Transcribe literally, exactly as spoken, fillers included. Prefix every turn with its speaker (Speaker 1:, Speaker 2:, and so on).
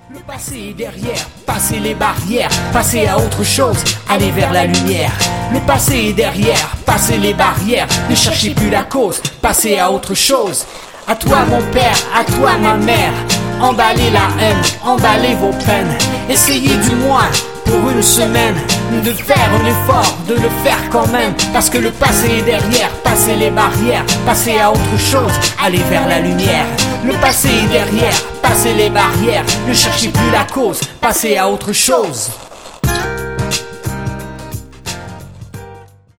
Speaker 1: Le passé est derrière, passer les barrières, passer à autre chose, aller vers la lumière. Le passé est derrière, passer les barrières, ne cherchez plus la cause, passer à autre chose. À toi mon père, à toi ma mère, emballez la haine, emballez vos peines. Essayez du moins, pour une semaine, de faire un effort, de le faire quand même. Parce que le passé est derrière, passer les barrières, passer à autre chose, aller vers la lumière. Le passé est derrière, passer les barrières, ne cherchez plus la cause, passer à autre chose.